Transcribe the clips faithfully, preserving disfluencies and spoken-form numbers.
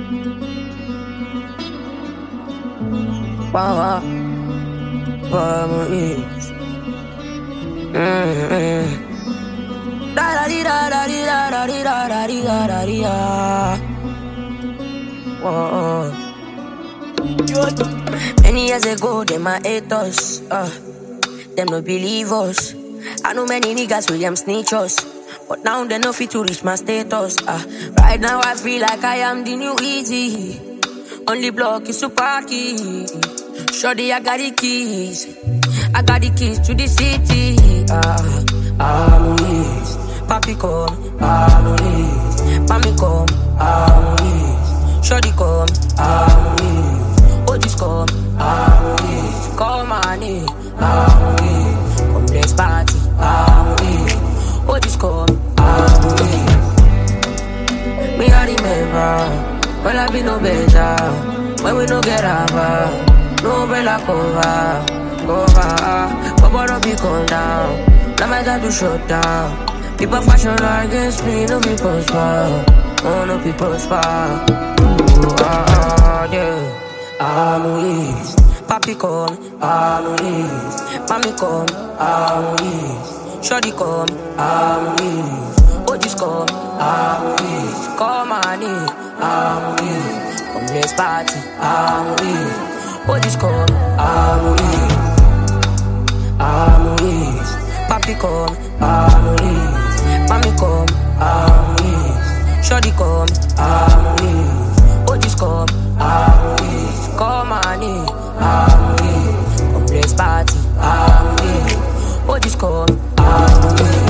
Wow, vamos isso. Da da di da da di da da di da da di da da di da. Whoa. Many years ago, they my haters, uh, them no believe us. I know many niggas with them snitch us, but now they no fit to reach my status. Uh, right now I feel like I am the new Easy. Only block is super key. Shorty, I got the keys. I got the keys to the city. Ah, I'm East. Papi come, I'm East. Mami come, I'm East. Shorty come, I'm East. Otis come, I'm East. Come on in, I'm East. Come let's party, I'm East. Otis come, I'm East. Me I remember when I be no better, when we no get over, no umbrella cover, cover. But don't be calm down, now my time to shut down. People fashion against me, no be prosper, oh no be prosper. Oh, ah, ah, yeah, I'm East. Papi come, I'm East. Mami come, I'm East. Shorty come, I'm East. Otis come, I'm East. Come on in, I'm East. Come let's party, I'm East. Otis come, I'm East. I'm East. Papi come, I'm East. Mami come, I'm East. Shorty come, I'm East. Otis come, I'm East. Come on in, I'm East. Come let's party, I'm East. Otis come, I'm East.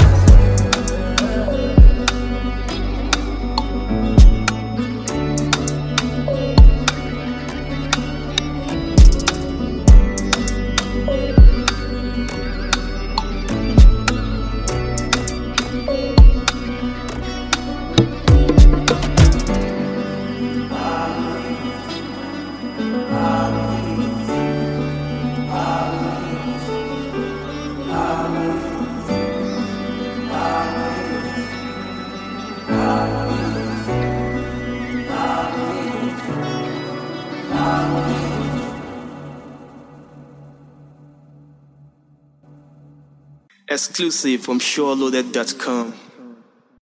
Exclusive from SureLoaded dot com.